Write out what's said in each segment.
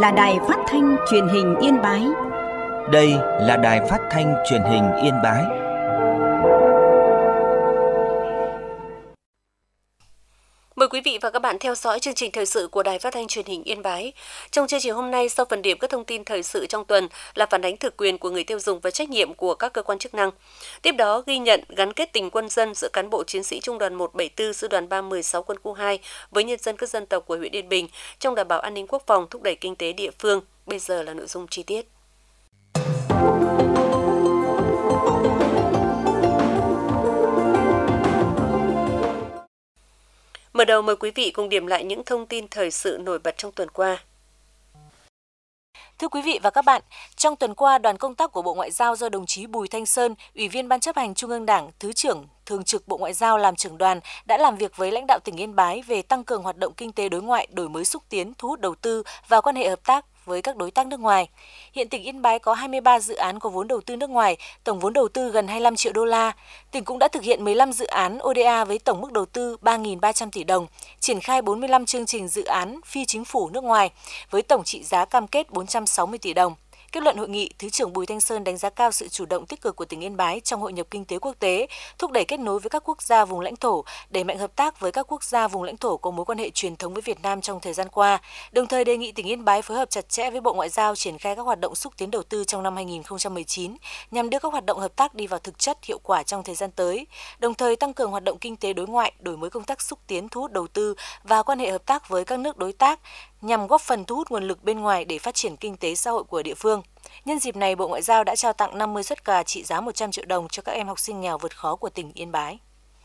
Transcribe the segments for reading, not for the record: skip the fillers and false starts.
là Đài Phát thanh Truyền hình Yên Bái. Đây là Đài Phát thanh Truyền hình Yên Bái. Mời quý vị và các bạn theo dõi chương trình thời sự của Đài Phát thanh Truyền hình Yên Bái. Trong chương trình hôm nay, sau phần điểm các thông tin thời sự trong tuần là phản ánh thực quyền của người tiêu dùng và trách nhiệm của các cơ quan chức năng. Tiếp đó, ghi nhận gắn kết tình quân dân giữa cán bộ chiến sĩ Trung đoàn 174 Sư đoàn 316 Quân khu 2 với nhân dân các dân tộc của huyện Yên Bình trong đảm bảo an ninh quốc phòng, thúc đẩy kinh tế địa phương. Bây giờ là nội dung chi tiết. Mở đầu mời quý vị cùng điểm lại những thông tin thời sự nổi bật trong tuần qua. Thưa quý vị và các bạn, trong tuần qua, đoàn công tác của Bộ Ngoại giao do đồng chí Bùi Thanh Sơn, Ủy viên Ban chấp hành Trung ương Đảng, Thứ trưởng Thường trực Bộ Ngoại giao làm trưởng đoàn đã làm việc với lãnh đạo tỉnh Yên Bái về tăng cường hoạt động kinh tế đối ngoại, đổi mới xúc tiến, thu hút đầu tư và quan hệ hợp tác với các đối tác nước ngoài. Hiện tỉnh Yên Bái có 23 dự án có vốn đầu tư nước ngoài, tổng vốn đầu tư gần 25 triệu đô la. Tỉnh cũng đã thực hiện 15 dự án ODA với tổng mức đầu tư 3.300 tỷ đồng, triển khai 45 chương trình dự án phi chính phủ nước ngoài với tổng trị giá cam kết 460 tỷ đồng. Kết luận hội nghị, Thứ trưởng Bùi Thanh Sơn đánh giá cao sự chủ động tích cực của tỉnh Yên Bái trong hội nhập kinh tế quốc tế, thúc đẩy kết nối với các quốc gia vùng lãnh thổ, đẩy mạnh hợp tác với các quốc gia vùng lãnh thổ có mối quan hệ truyền thống với Việt Nam trong thời gian qua, đồng thời đề nghị tỉnh Yên Bái phối hợp chặt chẽ với Bộ Ngoại giao triển khai các hoạt động xúc tiến đầu tư trong năm 2019 nhằm đưa các hoạt động hợp tác đi vào thực chất, hiệu quả trong thời gian tới, đồng thời tăng cường hoạt động kinh tế đối ngoại, đổi mới công tác xúc tiến thu hút đầu tư và quan hệ hợp tác với các nước đối tác nhằm góp phần thu hút nguồn lực bên ngoài để phát triển kinh tế xã hội của địa phương. Nhân dịp này, Bộ Ngoại giao đã trao tặng 50 suất quà trị giá 100 triệu đồng cho các em học sinh nghèo vượt khó của tỉnh Yên Bái.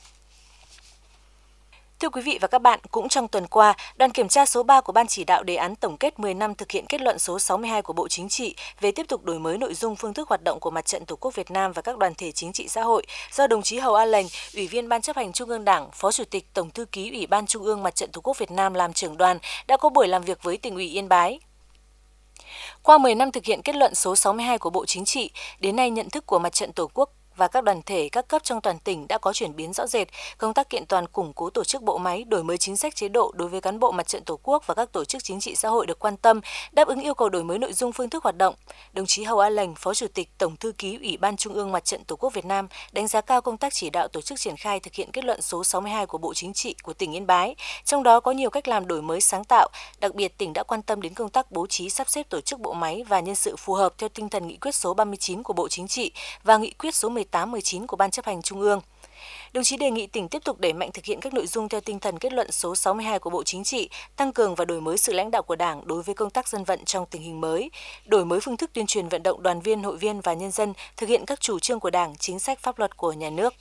Thưa quý vị và các bạn, cũng trong tuần qua, đoàn kiểm tra số 3 của Ban chỉ đạo đề án tổng kết 10 năm thực hiện kết luận số 62 của Bộ Chính trị về tiếp tục đổi mới nội dung phương thức hoạt động của Mặt trận Tổ quốc Việt Nam và các đoàn thể chính trị xã hội do đồng chí Hầu A Lệnh, Ủy viên Ban chấp hành Trung ương Đảng, Phó Chủ tịch Tổng thư ký Ủy ban Trung ương Mặt trận Tổ quốc Việt Nam làm trưởng đoàn đã có buổi làm việc với Tỉnh ủy Yên Bái. Qua 10 năm thực hiện kết luận số 62 của Bộ Chính trị, đến nay nhận thức của Mặt trận Tổ quốc và các đoàn thể các cấp trong toàn tỉnh đã có chuyển biến rõ rệt, công tác kiện toàn củng cố tổ chức bộ máy, đổi mới chính sách chế độ đối với cán bộ Mặt trận Tổ quốc và các tổ chức chính trị xã hội được quan tâm, đáp ứng yêu cầu đổi mới nội dung phương thức hoạt động. Đồng chí Hầu A Lệnh, Phó Chủ tịch Tổng thư ký Ủy ban Trung ương Mặt trận Tổ quốc Việt Nam đánh giá cao công tác chỉ đạo tổ chức triển khai thực hiện kết luận số 62 của Bộ Chính trị của tỉnh Yên Bái, trong đó có nhiều cách làm đổi mới sáng tạo, đặc biệt tỉnh đã quan tâm đến công tác bố trí sắp xếp tổ chức bộ máy và nhân sự phù hợp theo tinh thần nghị quyết số 39 của Bộ Chính trị và nghị quyết số 18-19 của Ban chấp hành Trung ương. Đồng chí đề nghị tỉnh tiếp tục đẩy mạnh thực hiện các nội dung theo tinh thần kết luận số 62 của Bộ Chính trị, tăng cường và đổi mới sự lãnh đạo của Đảng đối với công tác dân vận trong tình hình mới, đổi mới phương thức tuyên truyền vận động đoàn viên, hội viên và nhân dân thực hiện các chủ trương của Đảng, chính sách pháp luật của nhà nước.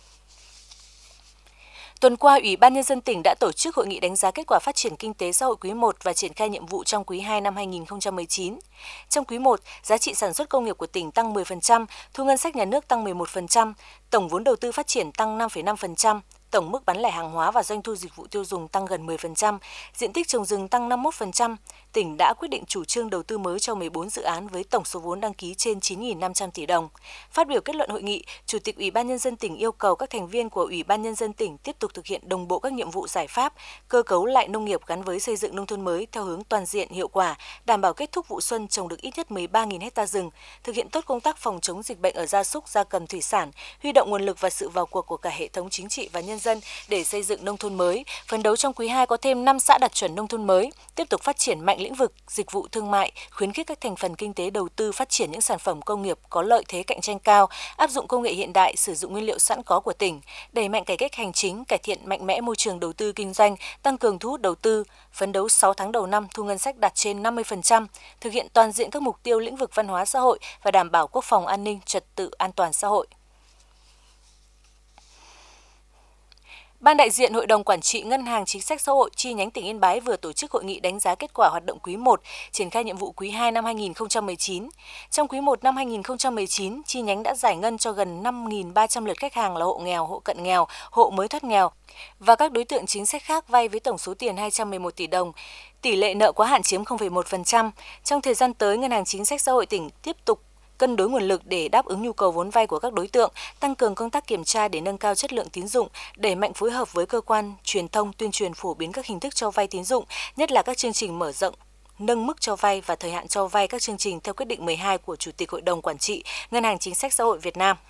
Tuần qua, Ủy ban Nhân dân tỉnh đã tổ chức hội nghị đánh giá kết quả phát triển kinh tế xã hội quý 1 và triển khai nhiệm vụ trong quý 2 năm 2019. Trong quý 1, giá trị sản xuất công nghiệp của tỉnh tăng 10%, thu ngân sách nhà nước tăng 11%, tổng vốn đầu tư phát triển tăng 5,5%, tổng mức bán lẻ hàng hóa và doanh thu dịch vụ tiêu dùng tăng gần 10%, diện tích trồng rừng tăng 51%. Tỉnh đã quyết định chủ trương đầu tư mới cho 14 dự án với tổng số vốn đăng ký trên 9.500 tỷ đồng. Phát biểu kết luận hội nghị, Chủ tịch Ủy ban Nhân dân tỉnh yêu cầu các thành viên của Ủy ban Nhân dân tỉnh tiếp tục thực hiện đồng bộ các nhiệm vụ giải pháp, cơ cấu lại nông nghiệp gắn với xây dựng nông thôn mới theo hướng toàn diện hiệu quả, đảm bảo kết thúc vụ xuân trồng được ít nhất 13.000 ha rừng, thực hiện tốt công tác phòng chống dịch bệnh ở gia súc, gia cầm, thủy sản, huy động nguồn lực và sự vào cuộc của cả hệ thống chính trị và nhân dân để xây dựng nông thôn mới, phấn đấu trong quý 2 có thêm 5 xã đạt chuẩn nông thôn mới, tiếp tục phát triển mạnh lĩnh vực dịch vụ thương mại, khuyến khích các thành phần kinh tế đầu tư phát triển những sản phẩm công nghiệp có lợi thế cạnh tranh cao, áp dụng công nghệ hiện đại, sử dụng nguyên liệu sẵn có của tỉnh, đẩy mạnh cải cách hành chính, cải thiện mạnh mẽ môi trường đầu tư kinh doanh, tăng cường thu hút đầu tư, phấn đấu 6 tháng đầu năm thu ngân sách đạt trên 50%, thực hiện toàn diện các mục tiêu lĩnh vực văn hóa xã hội và đảm bảo quốc phòng an ninh, trật tự an toàn xã hội. Ban đại diện Hội đồng Quản trị Ngân hàng Chính sách Xã hội chi nhánh tỉnh Yên Bái vừa tổ chức hội nghị đánh giá kết quả hoạt động quý 1, triển khai nhiệm vụ quý 2 năm 2019. Trong quý 1 năm 2019, chi nhánh đã giải ngân cho gần 5.300 lượt khách hàng là hộ nghèo, hộ cận nghèo, hộ mới thoát nghèo và các đối tượng chính sách khác vay với tổng số tiền 211 tỷ đồng. Tỷ lệ nợ quá hạn chiếm 0,1%. Trong thời gian tới, Ngân hàng Chính sách Xã hội tỉnh tiếp tục cân đối nguồn lực để đáp ứng nhu cầu vốn vay của các đối tượng, tăng cường công tác kiểm tra để nâng cao chất lượng tín dụng, đẩy mạnh phối hợp với cơ quan truyền thông tuyên truyền phổ biến các hình thức cho vay tín dụng, nhất là các chương trình mở rộng nâng mức cho vay và thời hạn cho vay các chương trình theo quyết định 12 của Chủ tịch Hội đồng Quản trị Ngân hàng Chính sách Xã hội Việt Nam.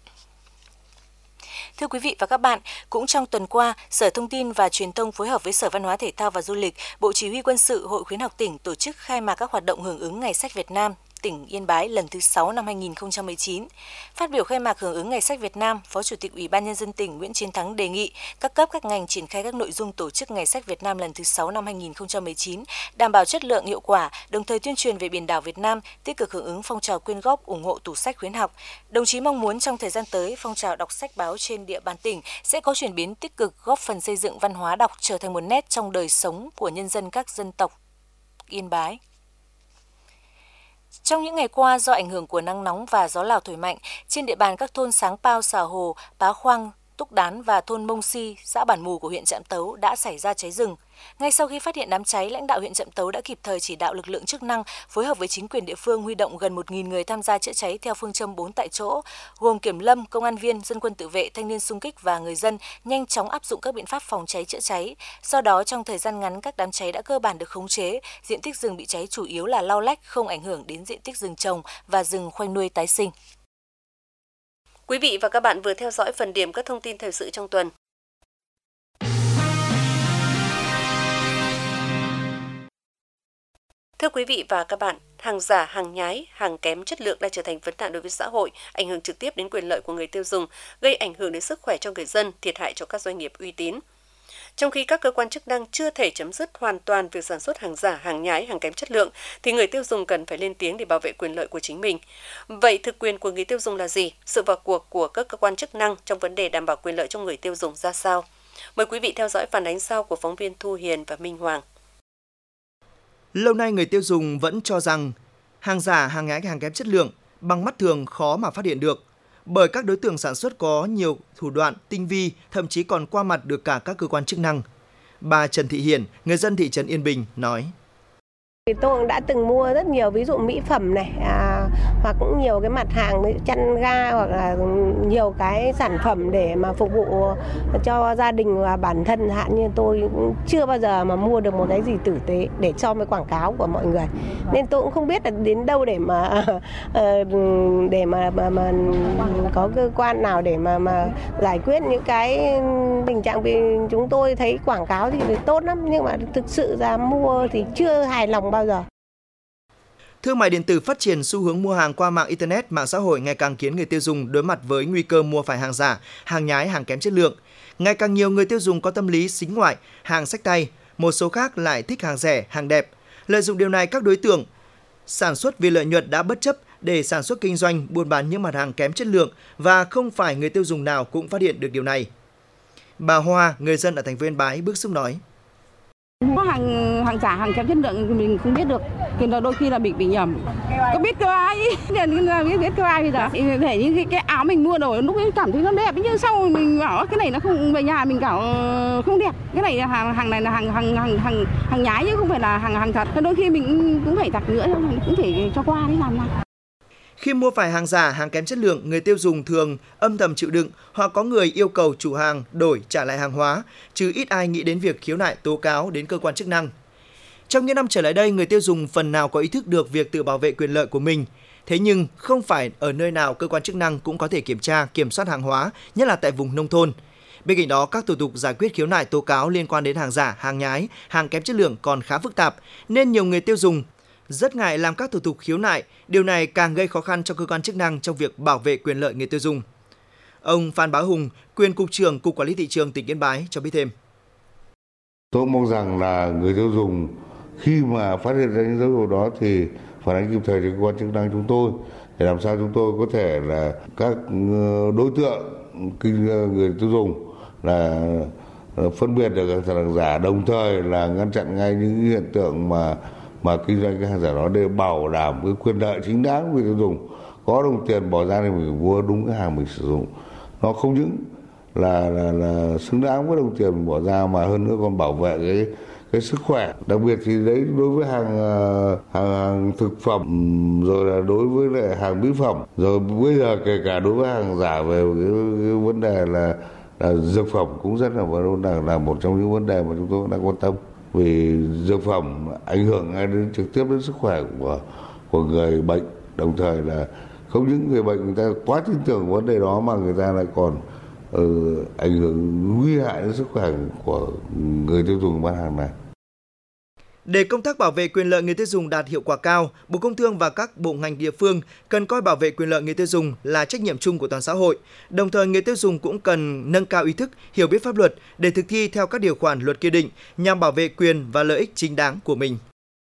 Thưa quý vị và các bạn, cũng trong tuần qua, Sở Thông tin và Truyền thông phối hợp với Sở Văn hóa Thể thao và Du lịch, Bộ Chỉ huy Quân sự, Hội Khuyến học tỉnh tổ chức khai mạc các hoạt động hưởng ứng Ngày sách Việt Nam tỉnh Yên Bái lần thứ 6 năm 2019. Phát biểu khai mạc hưởng ứng Ngày sách Việt Nam, Phó Chủ tịch Ủy ban Nhân dân tỉnh Nguyễn Chiến Thắng đề nghị các cấp các ngành triển khai các nội dung tổ chức Ngày sách Việt Nam lần thứ 6 năm 2019, đảm bảo chất lượng hiệu quả, đồng thời tuyên truyền về biển đảo Việt Nam, tích cực hưởng ứng phong trào quyên góp ủng hộ tủ sách khuyến học. Đồng chí mong muốn trong thời gian tới, phong trào đọc sách báo trên địa bàn tỉnh sẽ có chuyển biến tích cực, góp phần xây dựng văn hóa đọc trở thành một nét trong đời sống của nhân dân các dân tộc Yên Bái. Trong những ngày qua, do ảnh hưởng của nắng nóng và gió Lào thổi mạnh, trên địa bàn các thôn Sáng Pao, Xà Hồ, Pá Khoang, Túc Đán và thôn Mông Si, xã Bản Mù của huyện Trạm Tấu đã xảy ra cháy rừng. Ngay sau khi phát hiện đám cháy, lãnh đạo huyện Trạm Tấu đã kịp thời chỉ đạo lực lượng chức năng phối hợp với chính quyền địa phương huy động gần 1.000 người tham gia chữa cháy theo phương châm 4 tại chỗ, gồm kiểm lâm, công an viên, dân quân tự vệ, thanh niên xung kích và người dân nhanh chóng áp dụng các biện pháp phòng cháy chữa cháy. Do đó, trong thời gian ngắn, các đám cháy đã cơ bản được khống chế. Diện tích rừng bị cháy chủ yếu là lau lách, không ảnh hưởng đến diện tích rừng trồng và rừng khoanh nuôi tái sinh. Quý vị và các bạn vừa theo dõi phần điểm các thông tin thời sự trong tuần. Thưa quý vị và các bạn, hàng giả, hàng nhái, hàng kém chất lượng đang trở thành vấn nạn đối với xã hội, ảnh hưởng trực tiếp đến quyền lợi của người tiêu dùng, gây ảnh hưởng đến sức khỏe cho người dân, thiệt hại cho các doanh nghiệp uy tín. Trong khi các cơ quan chức năng chưa thể chấm dứt hoàn toàn việc sản xuất hàng giả, hàng nhái, hàng kém chất lượng, thì người tiêu dùng cần phải lên tiếng để bảo vệ quyền lợi của chính mình. Vậy thực quyền của người tiêu dùng là gì? Sự vào cuộc của các cơ quan chức năng trong vấn đề đảm bảo quyền lợi cho người tiêu dùng ra sao? Mời quý vị theo dõi phản ánh sau của phóng viên Thu Hiền và Minh Hoàng. Lâu nay người tiêu dùng vẫn cho rằng hàng giả, hàng nhái, hàng kém chất lượng bằng mắt thường khó mà phát hiện được, bởi các đối tượng sản xuất có nhiều thủ đoạn tinh vi, thậm chí còn qua mặt được cả các cơ quan chức năng. Bà Trần Thị Hiền, người dân thị trấn Yên Bình nói: Tôi cũng đã từng mua rất nhiều, ví dụ mỹ phẩm này, hoặc cũng nhiều cái mặt hàng chăn ga, hoặc là nhiều cái sản phẩm để mà phục vụ cho gia đình và bản thân. Hạn như tôi cũng chưa bao giờ mà mua được một cái gì tử tế để so với quảng cáo của mọi người, nên tôi cũng không biết là đến đâu để mà có cơ quan nào để mà giải quyết những cái tình trạng. Vì chúng tôi thấy quảng cáo thì tốt lắm, nhưng mà thực sự ra mua thì chưa hài lòng bao giờ. Thương mại điện tử phát triển, xu hướng mua hàng qua mạng Internet, mạng xã hội ngày càng khiến người tiêu dùng đối mặt với nguy cơ mua phải hàng giả, hàng nhái, hàng kém chất lượng. Ngày càng nhiều người tiêu dùng có tâm lý xính ngoại, hàng xách tay, một số khác lại thích hàng rẻ, hàng đẹp. Lợi dụng điều này, các đối tượng sản xuất vì lợi nhuận đã bất chấp để sản xuất kinh doanh, buôn bán những mặt hàng kém chất lượng và không phải người tiêu dùng nào cũng phát hiện được điều này. Bà Hoa, người dân ở thành phố Yên Bái bức xúc nói: Có hàng giả, hàng kém chất lượng mình không biết được, thì là đôi khi là mình bị nhầm. Có biết cơ ai? Biết cơ ai bây giờ? Để những cái áo mình mua đồ lúc ấy cảm thấy nó đẹp, nhưng sau mình bảo cái này nó không, về nhà mình bảo không đẹp. Cái này hàng này là hàng nhái chứ không phải là hàng thật. Đôi khi mình cũng phải đặt nữa, cũng phải cho qua đấy làm nào. Khi mua phải hàng giả, hàng kém chất lượng, người tiêu dùng thường âm thầm chịu đựng hoặc có người yêu cầu chủ hàng đổi trả lại hàng hóa, chứ ít ai nghĩ đến việc khiếu nại tố cáo đến cơ quan chức năng. Trong những năm trở lại đây, người tiêu dùng phần nào có ý thức được việc tự bảo vệ quyền lợi của mình. Thế nhưng không phải ở nơi nào cơ quan chức năng cũng có thể kiểm tra, kiểm soát hàng hóa, nhất là tại vùng nông thôn. Bên cạnh đó, các thủ tục giải quyết khiếu nại tố cáo liên quan đến hàng giả, hàng nhái, hàng kém chất lượng còn khá phức tạp, nên nhiều người tiêu dùng rất ngại làm các thủ tục khiếu nại. Điều này càng gây khó khăn cho cơ quan chức năng trong việc bảo vệ quyền lợi người tiêu dùng. Ông Phan Bá Hùng, quyền Cục trưởng Cục Quản lý Thị trường tỉnh Yên Bái cho biết thêm: Tôi mong rằng là người tiêu dùng khi mà phát hiện ra những dấu hiệu đó thì phản ánh kịp thời cho cơ quan chức năng chúng tôi, để làm sao chúng tôi có thể là các đối tượng người tiêu dùng là phân biệt được hàng giả, đồng thời là ngăn chặn ngay những hiện tượng mà kinh doanh cái hàng giả đó để bảo đảm cái quyền lợi chính đáng của người tiêu dùng. Có đồng tiền bỏ ra thì mình mua đúng cái hàng mình sử dụng, nó không những là xứng đáng với đồng tiền mình bỏ ra, mà hơn nữa còn bảo vệ cái sức khỏe. Đặc biệt thì đấy, đối với hàng thực phẩm, rồi là đối với lại hàng mỹ phẩm, rồi bây giờ kể cả đối với hàng giả về cái vấn đề là dược phẩm cũng rất là một trong những vấn đề mà chúng tôi đang quan tâm. vì dược phẩm ảnh hưởng ngay đến trực tiếp đến sức khỏe của người bệnh, đồng thời là không những người bệnh người ta quá tin tưởng vấn đề đó mà người ta lại còn ảnh hưởng nguy hại đến sức khỏe của người tiêu dùng bán hàng này. Để công tác bảo vệ quyền lợi người tiêu dùng đạt hiệu quả cao, Bộ Công Thương và các bộ ngành địa phương cần coi bảo vệ quyền lợi người tiêu dùng là trách nhiệm chung của toàn xã hội. Đồng thời, người tiêu dùng cũng cần nâng cao ý thức, hiểu biết pháp luật để thực thi theo các điều khoản luật quy định nhằm bảo vệ quyền và lợi ích chính đáng của mình.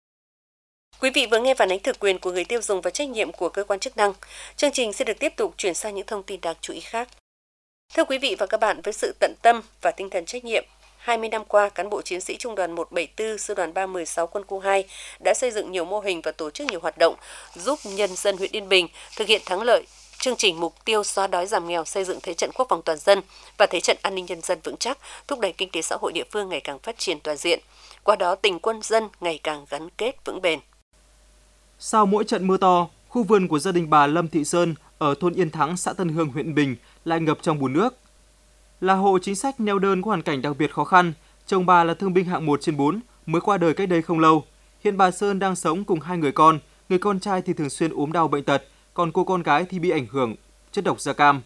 Quý vị vừa nghe phản ánh thực quyền của người tiêu dùng và trách nhiệm của cơ quan chức năng. Chương trình sẽ được tiếp tục chuyển sang những thông tin đáng chú ý khác. Thưa quý vị và các bạn, với sự tận tâm và tinh thần trách nhiệm, 20 năm qua, cán bộ chiến sĩ Trung đoàn 174, Sư đoàn 316 Quân khu 2 đã xây dựng nhiều mô hình và tổ chức nhiều hoạt động giúp nhân dân huyện Yên Bình thực hiện thắng lợi chương trình mục tiêu xóa đói giảm nghèo, xây dựng thế trận quốc phòng toàn dân và thế trận an ninh nhân dân vững chắc, thúc đẩy kinh tế xã hội địa phương ngày càng phát triển toàn diện. Qua đó, tình quân dân ngày càng gắn kết vững bền. Sau mỗi trận mưa to, khu vườn của gia đình bà Lâm Thị Sơn ở thôn Yên Thắng, xã Tân Hương, huyện Yên Bình lại ngập trong bùn nước. Là hộ chính sách neo đơn có hoàn cảnh đặc biệt khó khăn, chồng bà là thương binh hạng 1 trên 4, mới qua đời cách đây không lâu. Hiện bà Sơn đang sống cùng 2 người con trai thì thường xuyên ốm đau bệnh tật, còn cô con gái thì bị ảnh hưởng chất độc da cam.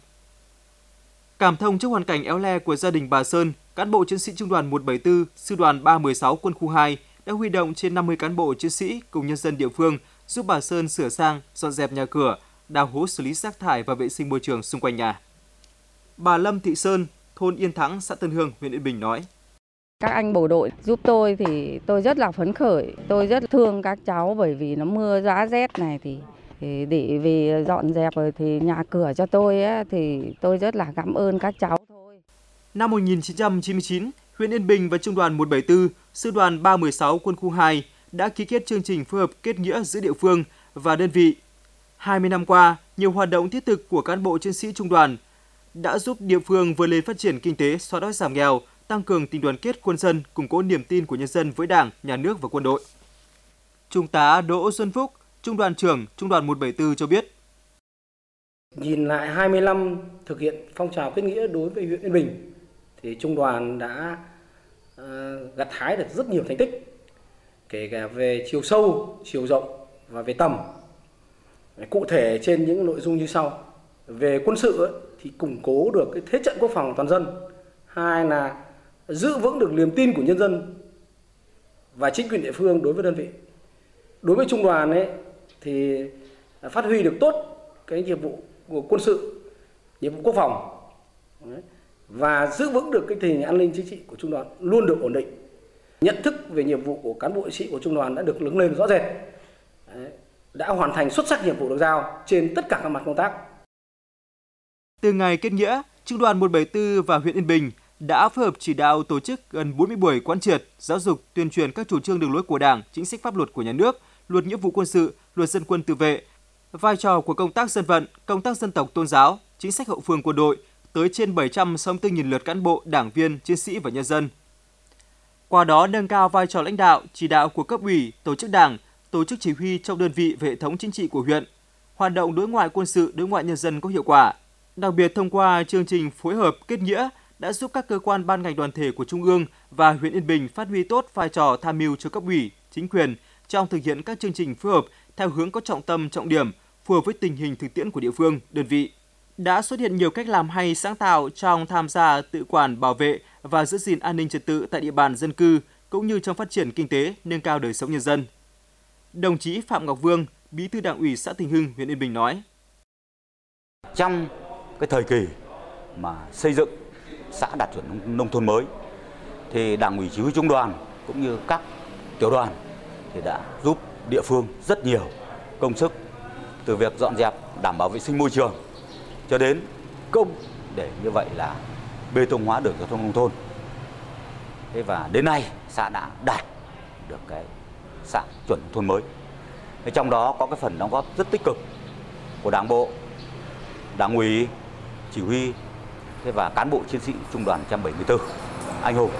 Cảm thông trước hoàn cảnh éo le của gia đình bà Sơn, cán bộ chiến sĩ Trung đoàn 174, Sư đoàn 316 Quân khu 2 đã huy động trên 50 cán bộ chiến sĩ cùng nhân dân địa phương giúp bà Sơn sửa sang, dọn dẹp nhà cửa, đào hố xử lý rác thải và vệ sinh môi trường xung quanh nhà. Bà Lâm Thị Sơn, thôn Yên Thắng, xã Tân Hương, huyện Yên Bình nói: Các anh bộ đội giúp tôi thì tôi rất là phấn khởi, tôi rất thương các cháu bởi vì nó mưa giá rét này thì để về dọn dẹp rồi thì nhà cửa cho tôi ấy, thì tôi rất là cảm ơn các cháu thôi. Năm 1999, huyện Yên Bình và Trung đoàn 174, Sư đoàn 316 Quân khu 2 đã ký kết chương trình phối hợp kết nghĩa giữa địa phương và đơn vị. 20 năm qua, nhiều hoạt động thiết thực của cán bộ chiến sĩ trung đoàn đã giúp địa phương vươn lên phát triển kinh tế, xóa đói giảm nghèo, tăng cường tình đoàn kết quân dân, củng cố niềm tin của nhân dân với Đảng, Nhà nước và quân đội. Trung tá Đỗ Xuân Phúc, Trung đoàn trưởng Trung đoàn 174 cho biết: Nhìn lại 20 năm thực hiện phong trào kết nghĩa đối với huyện Yên Bình, thì Trung đoàn đã gặt hái được rất nhiều thành tích, kể cả về chiều sâu, chiều rộng và về tầm. Cụ thể trên những nội dung như sau: về quân sự thì củng cố được cái thế trận quốc phòng toàn dân, hai là giữ vững được niềm tin của nhân dân và chính quyền địa phương đối với đơn vị. Đối với trung đoàn ấy thì phát huy được tốt cái nhiệm vụ của quân sự, nhiệm vụ quốc phòng và giữ vững được cái tình hình an ninh chính trị của trung đoàn luôn được ổn định. Nhận thức về nhiệm vụ của cán bộ chiến sĩ của trung đoàn đã được nâng lên rõ rệt, đã hoàn thành xuất sắc nhiệm vụ được giao trên tất cả các mặt công tác. Từ ngày kết nghĩa, Trung đoàn 174 và huyện Yên Bình đã phối hợp chỉ đạo tổ chức gần 40 buổi quán triệt, giáo dục, tuyên truyền các chủ trương đường lối của Đảng, chính sách pháp luật của nhà nước, luật nghĩa vụ quân sự, luật dân quân tự vệ, vai trò của công tác dân vận, công tác dân tộc tôn giáo, chính sách hậu phương quân đội tới trên 764.000 lượt cán bộ, đảng viên, chiến sĩ và nhân dân. Qua đó nâng cao vai trò lãnh đạo, chỉ đạo của cấp ủy, tổ chức Đảng, tổ chức chỉ huy trong đơn vị và hệ thống chính trị của huyện, hoạt động đối ngoại quân sự, đối ngoại nhân dân có hiệu quả. Đặc biệt thông qua chương trình phối hợp kết nghĩa đã giúp các cơ quan ban ngành đoàn thể của Trung ương và huyện Yên Bình phát huy tốt vai trò tham mưu cho cấp ủy, chính quyền trong thực hiện các chương trình phối hợp theo hướng có trọng tâm, trọng điểm, phù hợp với tình hình thực tiễn của địa phương, đơn vị. Đã xuất hiện nhiều cách làm hay sáng tạo trong tham gia tự quản bảo vệ và giữ gìn an ninh trật tự tại địa bàn dân cư, cũng như trong phát triển kinh tế, nâng cao đời sống nhân dân. Đồng chí Phạm Ngọc Vương, Bí thư Đảng ủy xã Tình Hưng, huyện Yên Bình nói: Trong cái thời kỳ mà xây dựng xã đạt chuẩn nông thôn mới thì Đảng ủy chỉ huy trung đoàn cũng như các tiểu đoàn thì đã giúp địa phương rất nhiều công sức, từ việc dọn dẹp đảm bảo vệ sinh môi trường cho đến công để như vậy là bê tông hóa đường giao thông nông thôn. Thế và đến nay xã đã đạt được cái xã chuẩn nông thôn mới. Thế trong đó có cái phần đóng góp rất tích cực của Đảng bộ, Đảng ủy, chỉ huy và cán bộ chiến sĩ Trung đoàn 174 anh hùng.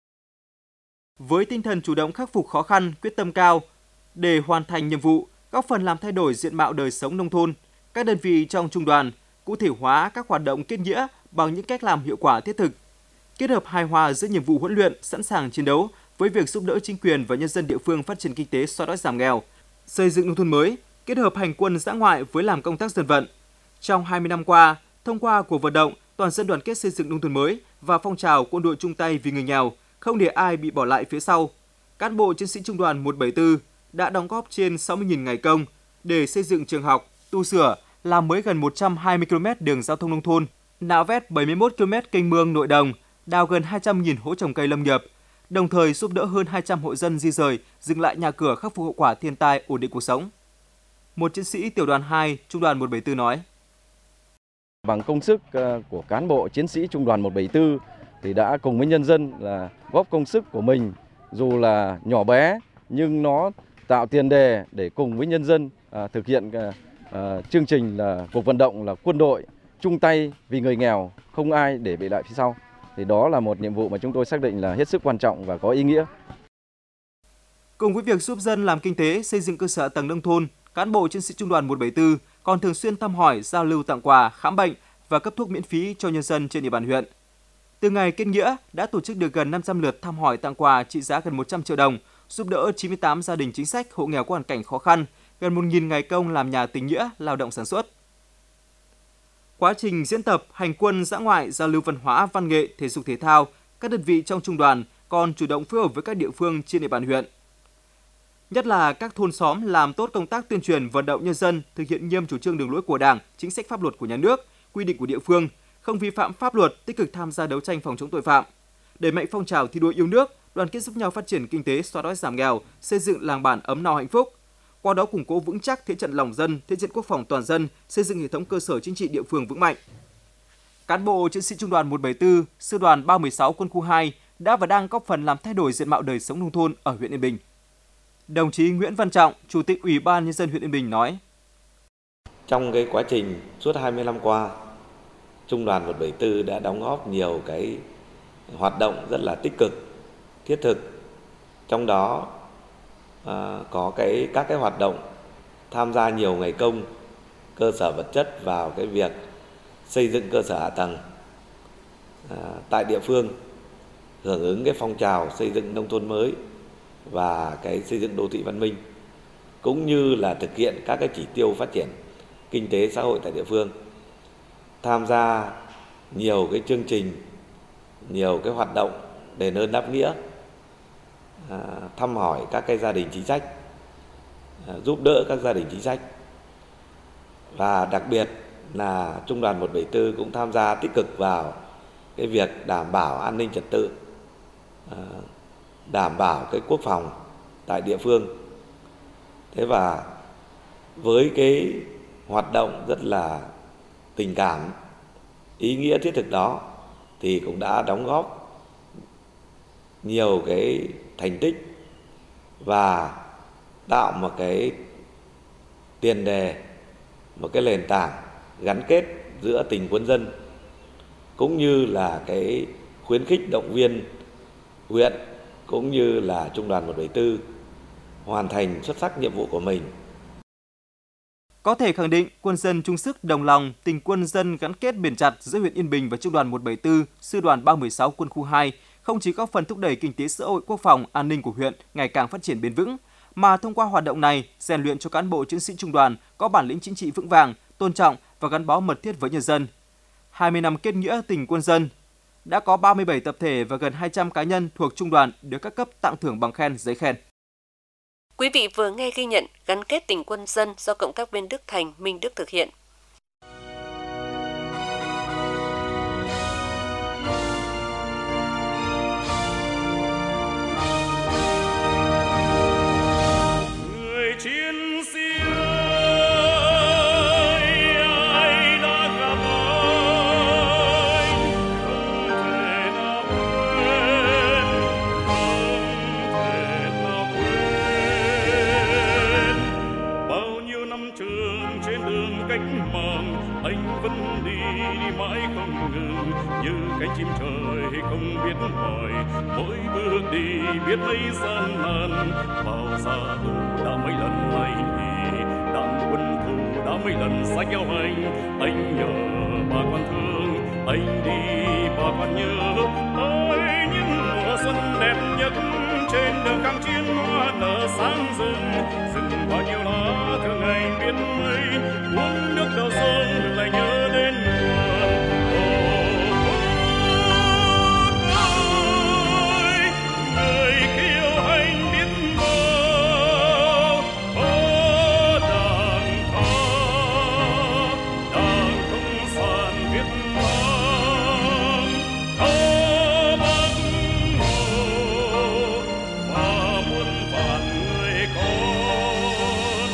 Với tinh thần chủ động khắc phục khó khăn, quyết tâm cao để hoàn thành nhiệm vụ, góp phần làm thay đổi diện mạo đời sống nông thôn, các đơn vị trong trung đoàn cụ thể hóa các hoạt động kết nghĩa bằng những cách làm hiệu quả thiết thực, kết hợp hài hòa giữa nhiệm vụ huấn luyện, sẵn sàng chiến đấu với việc giúp đỡ chính quyền và nhân dân địa phương phát triển kinh tế, xóa đói giảm nghèo, xây dựng nông thôn mới, kết hợp hành quân dã ngoại với làm công tác dân vận. Trong 20 năm qua, thông qua cuộc vận động toàn dân đoàn kết xây dựng nông thôn mới và phong trào quân đội chung tay vì người nghèo, không để ai bị bỏ lại phía sau, cán bộ chiến sĩ Trung đoàn 174 đã đóng góp trên 60.000 ngày công để xây dựng trường học, tu sửa, làm mới gần 120 km đường giao thông nông thôn, nạo vét 71 km kênh mương nội đồng, đào gần 200.000 hố trồng cây lâm nghiệp, đồng thời giúp đỡ hơn 200 hộ dân di rời, dựng lại nhà cửa, khắc phục hậu quả thiên tai, ổn định cuộc sống. Một chiến sĩ tiểu đoàn 2, Trung đoàn 174 nói: Bằng công sức của cán bộ chiến sĩ Trung đoàn 174 thì đã cùng với nhân dân là góp công sức của mình, dù là nhỏ bé nhưng nó tạo tiền đề để cùng với nhân dân thực hiện chương trình là cuộc vận động là quân đội chung tay vì người nghèo, không ai để bị lại phía sau. Thì đó là một nhiệm vụ mà chúng tôi xác định là hết sức quan trọng và có ý nghĩa. Cùng với việc giúp dân làm kinh tế, xây dựng cơ sở hạ tầng nông thôn, cán bộ chiến sĩ Trung đoàn 174 còn thường xuyên thăm hỏi, giao lưu tặng quà, khám bệnh và cấp thuốc miễn phí cho nhân dân trên địa bàn huyện. Từ ngày kết nghĩa đã tổ chức được gần 500 lượt thăm hỏi tặng quà trị giá gần 100 triệu đồng, giúp đỡ 98 gia đình chính sách, hộ nghèo có hoàn cảnh khó khăn, gần 1.000 ngày công làm nhà tình nghĩa, lao động sản xuất. Quá trình diễn tập, hành quân dã ngoại, giao lưu văn hóa, văn nghệ, thể dục thể thao, các đơn vị trong trung đoàn còn chủ động phối hợp với các địa phương trên địa bàn huyện. Nhất là các thôn xóm làm tốt công tác tuyên truyền vận động nhân dân thực hiện nghiêm chủ trương đường lối của Đảng, chính sách pháp luật của nhà nước, quy định của địa phương, không vi phạm pháp luật, tích cực tham gia đấu tranh phòng chống tội phạm, đẩy mạnh phong trào thi đua yêu nước, đoàn kết giúp nhau phát triển kinh tế, xóa đói giảm nghèo, xây dựng làng bản ấm no hạnh phúc. Qua đó củng cố vững chắc thế trận lòng dân, thế trận quốc phòng toàn dân, xây dựng hệ thống cơ sở chính trị địa phương vững mạnh. Cán bộ chiến sĩ Trung đoàn 174, Sư đoàn 316 Quân khu 2 đã và đang góp phần làm thay đổi diện mạo đời sống nông thôn ở huyện Yên Bình. Đồng chí Nguyễn Văn Trọng, Chủ tịch Ủy ban Nhân dân huyện Yên Bình nói: Trong cái quá trình suốt 20 năm qua, Trung đoàn 174 đã đóng góp nhiều cái hoạt động rất là tích cực, thiết thực. Trong đó có các cái hoạt động tham gia nhiều ngày công, cơ sở vật chất vào cái việc xây dựng cơ sở hạ tầng tại địa phương, hưởng ứng cái phong trào xây dựng nông thôn mới và cái xây dựng đô thị văn minh, cũng như là thực hiện các cái chỉ tiêu phát triển kinh tế xã hội tại địa phương. Tham gia nhiều cái chương trình, nhiều cái hoạt động đền ơn đáp nghĩa, thăm hỏi các cái gia đình chính sách, giúp đỡ các gia đình chính sách. Và đặc biệt là Trung đoàn 174 cũng tham gia tích cực vào cái việc đảm bảo an ninh trật tự, đảm bảo cái quốc phòng tại địa phương. Thế và với cái hoạt động rất là tình cảm, ý nghĩa thiết thực đó thì cũng đã đóng góp nhiều cái thành tích và tạo một cái tiền đề, một cái nền tảng gắn kết giữa tình quân dân, cũng như là cái khuyến khích động viên huyện cũng như là Trung đoàn 174 hoàn thành xuất sắc nhiệm vụ của mình. Có thể khẳng định, quân dân chung sức đồng lòng, tình quân dân gắn kết bền chặt giữa huyện Yên Bình và Trung đoàn 174, Sư đoàn 316 Quân khu 2 không chỉ góp phần thúc đẩy kinh tế xã hội, quốc phòng, an ninh của huyện ngày càng phát triển bền vững, mà thông qua hoạt động này rèn luyện cho cán bộ chiến sĩ trung đoàn có bản lĩnh chính trị vững vàng, tôn trọng và gắn bó mật thiết với nhân dân. 20 năm kết nghĩa tình quân dân, đã có 37 tập thể và gần 200 cá nhân thuộc trung đoàn được các cấp tặng thưởng bằng khen, giấy khen. Quý vị vừa nghe ghi nhận gắn kết tình quân dân do cộng tác viên Đức Thành, Minh Đức thực hiện. Chim trời không biết mỏi, mỗi bước đi biết mấy gian nan. Vào xa tù đã mấy lần lay đi, đảng quân thù đã mấy lần sách eo hành. Anh nhớ bà con thương, anh đi bà con nhớ. Ôi những mùa xuân đẹp nhất trên đường kháng chiến hoa nở sáng rừng bao nhiêu lá thương ngày biết mấy, uống nước đầu sông lại nhớ đến nguồn. Người kiêu hãnh biết bao, Đảng Cộng sản Việt Nam, Bác Hồ và muôn vạn người con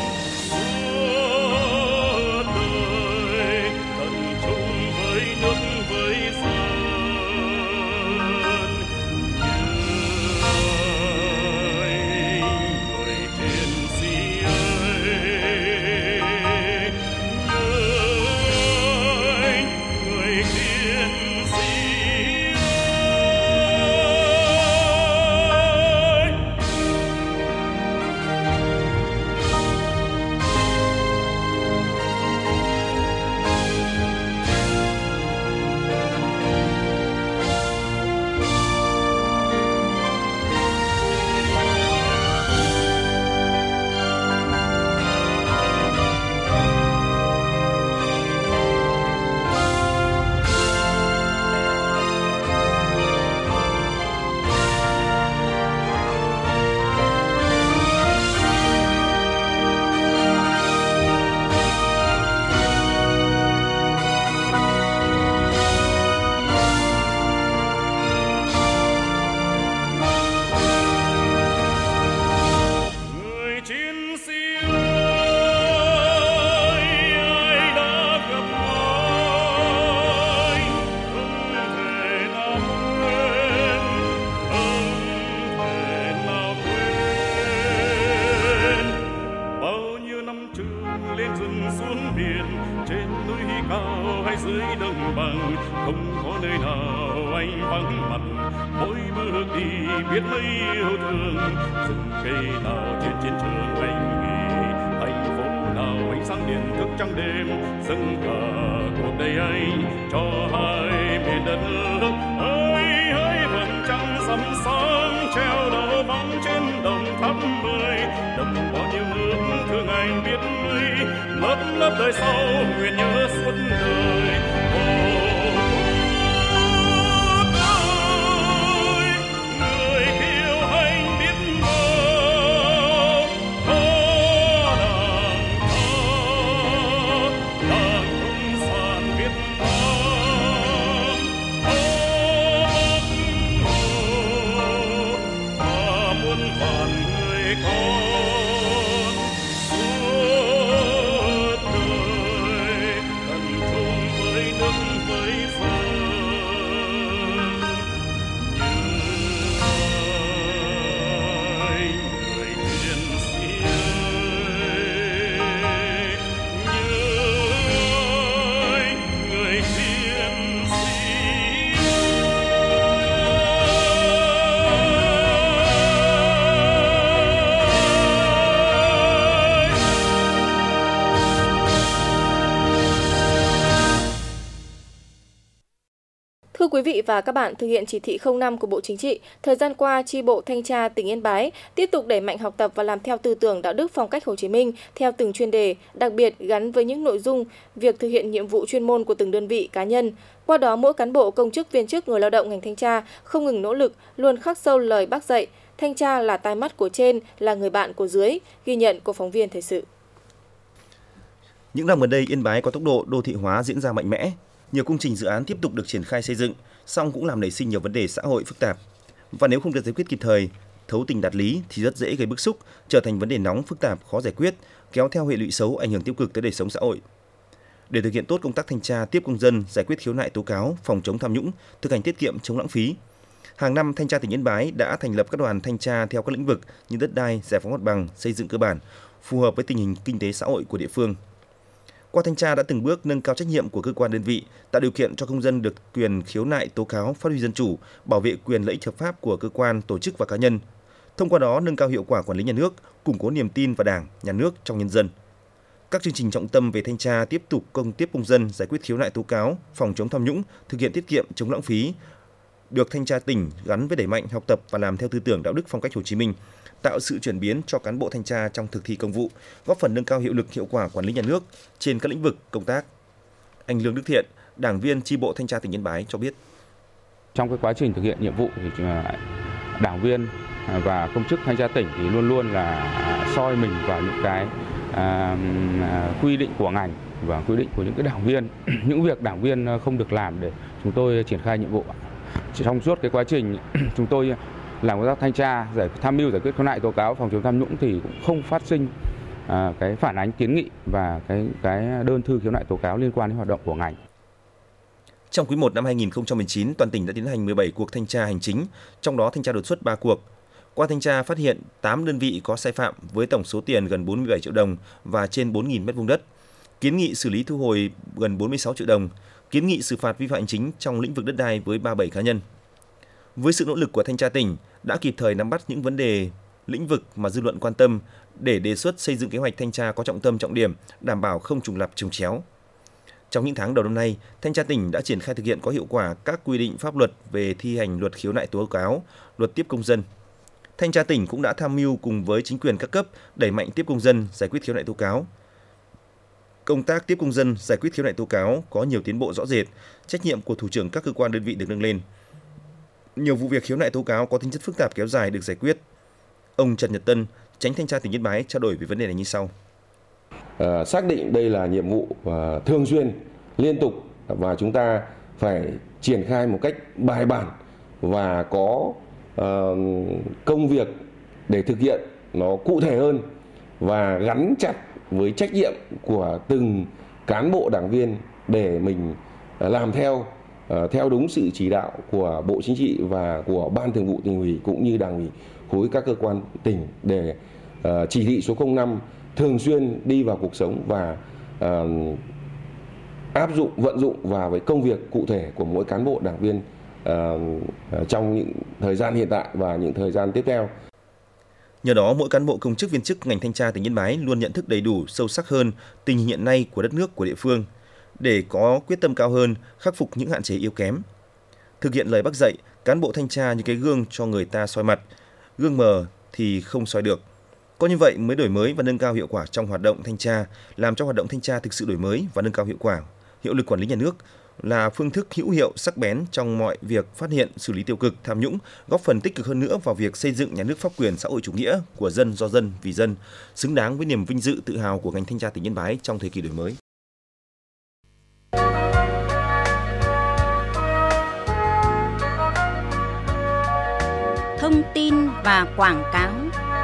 suốt đời tận chung với nước với dân. Người chiến sĩ ơi, người chiến sĩ ơi. Người chiến sĩ ơi, ai đã gặp ai không thể nào quên, không thể nào quên. Bao nhiêu năm trường lên rừng xuống biển, trên núi cao hay dưới đồng bằng, không có nơi nào anh vắng mặt. Mỗi bước đi biết mấy yêu thương, rừng cây nào trên chiến trường anh nghỉ, thành phố nào ánh sáng điện thức trắng đêm, dâng cả cuộc đời anh cho hai miền đất nước. Ơi hỡi vầng trăng sắm sáng treo đầu vắng trên đồng tháp 10, đậm bao nhiêu nước thương anh biết mấy, lớp lớp đời sau nguyện nhớ suốt đời. Người kiêu hãnh biết bao, Đảng Cộng sản Việt Nam, Bác Hồ và muôn vạn người con suốt đời tận chung với nước với dân. Người chiến sĩ ơi, người chiến sĩ Thưa quý vị và các bạn, thực hiện chỉ thị 05 của Bộ Chính trị, thời gian qua, chi bộ Thanh tra tỉnh Yên Bái tiếp tục đẩy mạnh học tập và làm theo tư tưởng đạo đức phong cách Hồ Chí Minh theo từng chuyên đề, đặc biệt gắn với những nội dung, việc thực hiện nhiệm vụ chuyên môn của từng đơn vị cá nhân. Qua đó, mỗi cán bộ, công chức, viên chức, người lao động ngành thanh tra không ngừng nỗ lực, luôn khắc sâu lời Bác dạy. Thanh tra là tai mắt của trên, là người bạn của dưới, ghi nhận của phóng viên thời sự. Những năm gần đây, Yên Bái có tốc độ đô thị hóa diễn ra mạnh mẽ. Nhiều công trình dự án tiếp tục được triển khai xây dựng, song cũng làm nảy sinh nhiều vấn đề xã hội phức tạp. Và nếu không được giải quyết kịp thời, thấu tình đạt lý thì rất dễ gây bức xúc, trở thành vấn đề nóng phức tạp khó giải quyết, kéo theo hệ lụy xấu ảnh hưởng tiêu cực tới đời sống xã hội. Để thực hiện tốt công tác thanh tra, tiếp công dân, giải quyết khiếu nại tố cáo, phòng chống tham nhũng, thực hành tiết kiệm, chống lãng phí, hàng năm Thanh tra tỉnh Yên Bái đã thành lập các đoàn thanh tra theo các lĩnh vực như đất đai, giải phóng mặt bằng, xây dựng cơ bản, phù hợp với tình hình kinh tế xã hội của địa phương. Qua thanh tra đã từng bước nâng cao trách nhiệm của cơ quan đơn vị, tạo điều kiện cho công dân được quyền khiếu nại tố cáo, phát huy dân chủ, bảo vệ quyền lợi ích hợp pháp của cơ quan, tổ chức và cá nhân. Thông qua đó nâng cao hiệu quả quản lý nhà nước, củng cố niềm tin vào Đảng, Nhà nước trong nhân dân. Các chương trình trọng tâm về thanh tra tiếp tục tiếp công dân, giải quyết khiếu nại tố cáo, phòng chống tham nhũng, thực hiện tiết kiệm, chống lãng phí, được Thanh tra tỉnh gắn với đẩy mạnh học tập và làm theo tư tưởng đạo đức phong cách Hồ Chí Minh, tạo sự chuyển biến cho cán bộ thanh tra trong thực thi công vụ, góp phần nâng cao hiệu lực hiệu quả quản lý nhà nước trên các lĩnh vực công tác. Anh Lương Đức Thiện, đảng viên chi bộ Thanh tra tỉnh Yên Bái cho biết. Trong cái quá trình thực hiện nhiệm vụ thì đảng viên và công chức thanh tra tỉnh thì luôn luôn là soi mình vào những cái quy định của ngành và quy định của những cái đảng viên, những việc đảng viên không được làm để chúng tôi triển khai nhiệm vụ. Trong suốt cái quá trình chúng tôi làm công tác thanh tra, tham mưu giải quyết khiếu nại tố cáo phòng chống tham nhũng thì cũng không phát sinh cái phản ánh kiến nghị và cái đơn thư khiếu nại tố cáo liên quan đến hoạt động của ngành. Trong quý 1 năm 2019, toàn tỉnh đã tiến hành 17 cuộc thanh tra hành chính, trong đó thanh tra đột xuất 3 cuộc. Qua thanh tra phát hiện 8 đơn vị có sai phạm với tổng số tiền gần 47 triệu đồng và trên 4.000 m2 đất. Kiến nghị xử lý thu hồi gần 46 triệu đồng, kiến nghị xử phạt vi phạm hành chính trong lĩnh vực đất đai với 37 cá nhân. Với sự nỗ lực của thanh tra tỉnh đã kịp thời nắm bắt những vấn đề lĩnh vực mà dư luận quan tâm để đề xuất xây dựng kế hoạch thanh tra có trọng tâm trọng điểm, đảm bảo không trùng lặp trùng chéo. Trong những tháng đầu năm nay, thanh tra tỉnh đã triển khai thực hiện có hiệu quả các quy định pháp luật về thi hành luật khiếu nại tố cáo, luật tiếp công dân. Thanh tra tỉnh cũng đã tham mưu cùng với chính quyền các cấp đẩy mạnh tiếp công dân, giải quyết khiếu nại tố cáo. Công tác tiếp công dân, giải quyết khiếu nại tố cáo có nhiều tiến bộ rõ rệt, trách nhiệm của thủ trưởng các cơ quan đơn vị được nâng lên. Nhiều vụ việc khiếu nại tố cáo có tính chất phức tạp kéo dài được giải quyết. Ông Trần Nhật Tân, Chánh Thanh tra tỉnh Yên Bái trao đổi về vấn đề này như sau. Xác định đây là nhiệm vụ thường xuyên, liên tục và chúng ta phải triển khai một cách bài bản và có công việc để thực hiện nó cụ thể hơn và gắn chặt với trách nhiệm của từng cán bộ đảng viên để mình làm theo đúng sự chỉ đạo của Bộ Chính trị và của Ban Thường vụ Tỉnh ủy cũng như Đảng ủy khối các cơ quan tỉnh để chỉ thị số 05 thường xuyên đi vào cuộc sống và áp dụng, vận dụng vào với công việc cụ thể của mỗi cán bộ đảng viên trong những thời gian hiện tại và những thời gian tiếp theo. Nhờ đó, mỗi cán bộ công chức viên chức ngành thanh tra tỉnh Yên Bái luôn nhận thức đầy đủ, sâu sắc hơn tình hình hiện nay của đất nước, của địa phương, để có quyết tâm cao hơn, khắc phục những hạn chế yếu kém. Thực hiện lời Bác dạy, cán bộ thanh tra như cái gương cho người ta soi mặt, gương mờ thì không soi được. Có như vậy mới đổi mới và nâng cao hiệu quả trong hoạt động thanh tra, làm cho hoạt động thanh tra thực sự đổi mới và nâng cao hiệu quả, hiệu lực quản lý nhà nước, là phương thức hữu hiệu, sắc bén trong mọi việc phát hiện, xử lý tiêu cực, tham nhũng, góp phần tích cực hơn nữa vào việc xây dựng nhà nước pháp quyền xã hội chủ nghĩa của dân, do dân, vì dân, xứng đáng với niềm vinh dự, tự hào của ngành thanh tra tỉnh Yên Bái trong thời kỳ đổi mới. Thông tin và quảng cáo.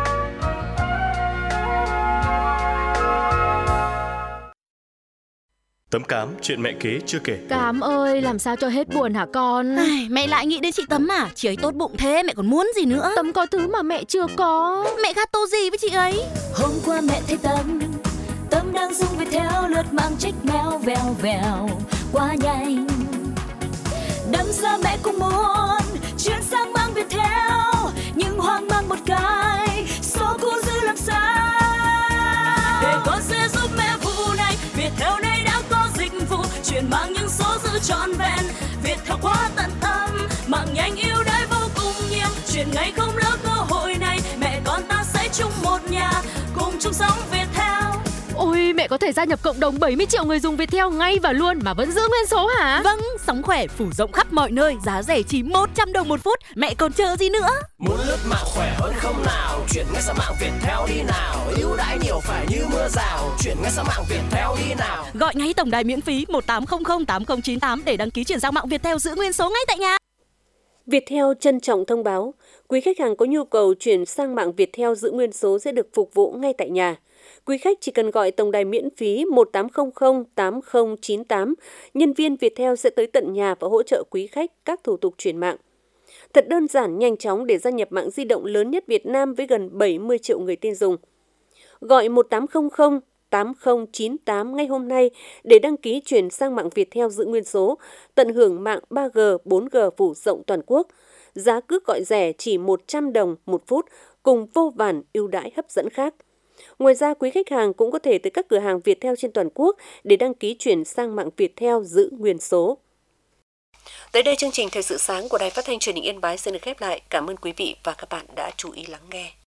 Tấm Cám, chuyện mẹ kế chưa kể. Cám ơi, làm sao cho hết buồn hả con? Mẹ lại nghĩ đến chị Tấm à? Chị ấy tốt bụng thế, mẹ còn muốn gì nữa? Tấm có thứ mà mẹ chưa có. Mẹ gato gì với chị ấy? Hôm qua mẹ thấy Tấm đang dùng Viettel lướt mang trách mèo vèo vèo quá nhanh. Đâm ra mẹ cũng muốn chuyển sang mang Viettel, nhưng hoang mang một cái số cũ giữ làm sao? Để con sẽ giúp mẹ vụ này, Viettel này đã có dịch vụ chuyển mang những số giữ trọn vẹn. Viettel quá tận tâm, mạng nhanh ưu đãi vô cùng nhiều, chuyển ngay không lỡ cơ hội này. Mẹ con ta sẽ chung một nhà, cùng chung sống Viettel. Ôi, mẹ có thể gia nhập cộng đồng 70 triệu người dùng Viettel ngay và luôn mà vẫn giữ nguyên số hả? Vâng, sóng khỏe phủ rộng khắp mọi nơi, giá rẻ chỉ 100 đồng một phút. Mẹ còn chờ gì nữa? Muốn lướt mạng khỏe hơn không nào? Chuyển ngay sang mạng Viettel đi nào. Ưu đãi nhiều phải như mưa rào. Chuyển ngay sang mạng Viettel đi nào. Gọi ngay tổng đài miễn phí 1800 8098 để đăng ký chuyển sang mạng Viettel giữ nguyên số ngay tại nhà. Viettel trân trọng thông báo, quý khách hàng có nhu cầu chuyển sang mạng Viettel giữ nguyên số sẽ được phục vụ ngay tại nhà. Quý khách chỉ cần gọi tổng đài miễn phí 1800 8098, nhân viên Viettel sẽ tới tận nhà và hỗ trợ quý khách các thủ tục chuyển mạng. Thật đơn giản, nhanh chóng để gia nhập mạng di động lớn nhất Việt Nam với gần 70 triệu người tin dùng. Gọi 1800 8098 ngay hôm nay để đăng ký chuyển sang mạng Viettel giữ nguyên số, tận hưởng mạng 3G, 4G phủ rộng toàn quốc. Giá cước gọi rẻ chỉ 100 đồng một phút cùng vô vàn ưu đãi hấp dẫn khác. Ngoài ra, quý khách hàng cũng có thể tới các cửa hàng Viettel trên toàn quốc để đăng ký chuyển sang mạng Viettel giữ nguyên số. Tới đây chương trình Thời sự sáng của Đài Phát thanh Truyền hình Yên Bái xin được khép lại. Cảm ơn quý vị và các bạn đã chú ý lắng nghe.